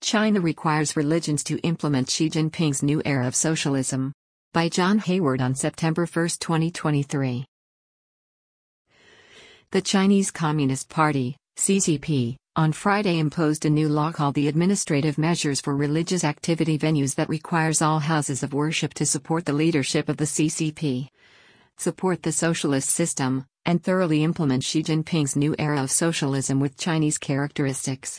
China requires religions to implement Xi Jinping's new era of socialism. By John Hayward on September 1, 2023. The Chinese Communist Party, CCP, on Friday imposed a new law called the Administrative Measures for Religious Activity Venues that requires all houses of worship to support the leadership of the CCP, support the socialist system, and thoroughly implement Xi Jinping's new era of socialism with Chinese characteristics.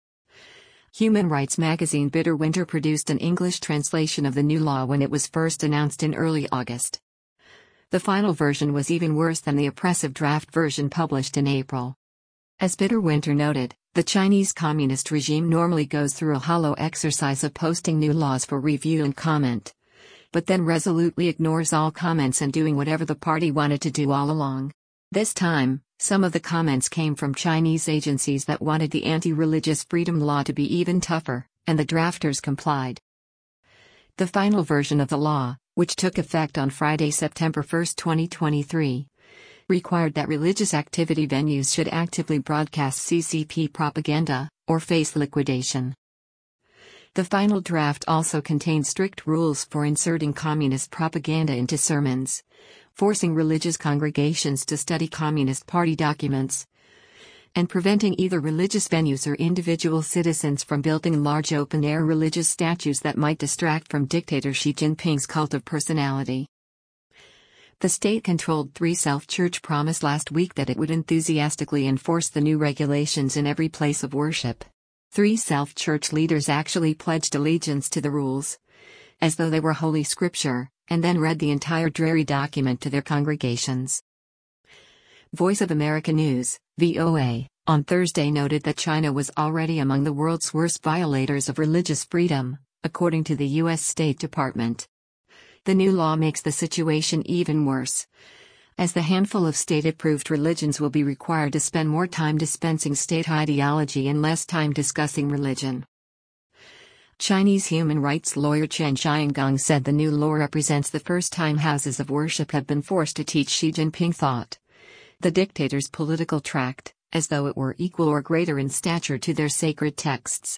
Human rights magazine Bitter Winter produced an English translation of the new law when it was first announced in early August. The final version was even worse than the oppressive draft version published in April. As Bitter Winter noted, the Chinese communist regime normally goes through a hollow exercise of posting new laws for review and comment, but then resolutely ignores all comments and doing whatever the party wanted to do all along. This time, some of the comments came from Chinese agencies that wanted the anti-religious freedom law to be even tougher, and the drafters complied. The final version of the law, which took effect on Friday, September 1, 2023, required that religious activity venues should actively broadcast CCP propaganda, or face liquidation. The final draft also contained strict rules for inserting communist propaganda into sermons, forcing religious congregations to study Communist Party documents, and preventing either religious venues or individual citizens from building large open-air religious statues that might distract from dictator Xi Jinping's cult of personality. The state-controlled Three Self Church promised last week that it would enthusiastically enforce the new regulations in every place of worship. Three Self Church leaders actually pledged allegiance to the rules, as though they were Holy Scripture, and then read the entire dreary document to their congregations. Voice of America News, VOA, on Thursday noted that China was already among the world's worst violators of religious freedom, according to the U.S. State Department. The new law makes the situation even worse, as the handful of state-approved religions will be required to spend more time dispensing state ideology and less time discussing religion. Chinese human rights lawyer Chen Xiaogong said the new law represents the first time houses of worship have been forced to teach Xi Jinping thought, the dictator's political tract, as though it were equal or greater in stature to their sacred texts.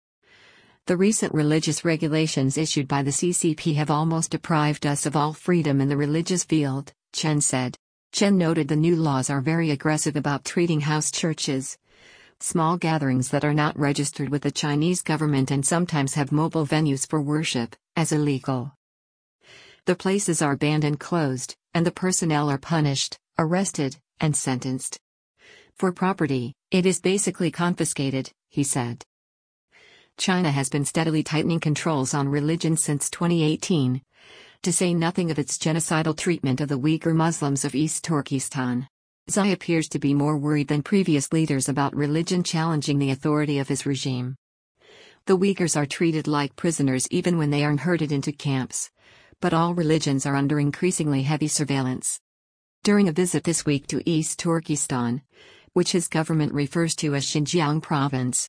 The recent religious regulations issued by the CCP have almost deprived us of all freedom in the religious field, Chen said. Chen noted the new laws are very aggressive about treating house churches, small gatherings that are not registered with the Chinese government and sometimes have mobile venues for worship, as illegal. The places are banned and closed, and the personnel are punished, arrested, and sentenced. For property, it is basically confiscated, he said. China has been steadily tightening controls on religion since 2018, to say nothing of its genocidal treatment of the Uyghur Muslims of East Turkestan. Xi appears to be more worried than previous leaders about religion challenging the authority of his regime. The Uyghurs are treated like prisoners even when they are herded into camps, but all religions are under increasingly heavy surveillance. During a visit this week to East Turkestan, which his government refers to as Xinjiang province,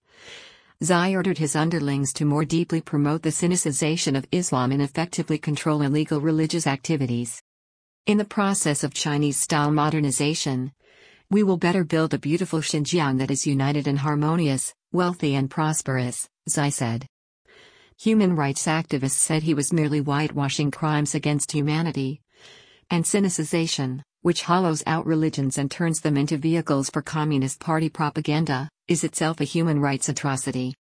Xi ordered his underlings to more deeply promote the Sinicization of Islam and effectively control illegal religious activities. In the process of Chinese-style modernization, we will better build a beautiful Xinjiang that is united and harmonious, wealthy and prosperous, Xi said. Human rights activists said he was merely whitewashing crimes against humanity, and Sinicization, which hollows out religions and turns them into vehicles for Communist Party propaganda, is itself a human rights atrocity.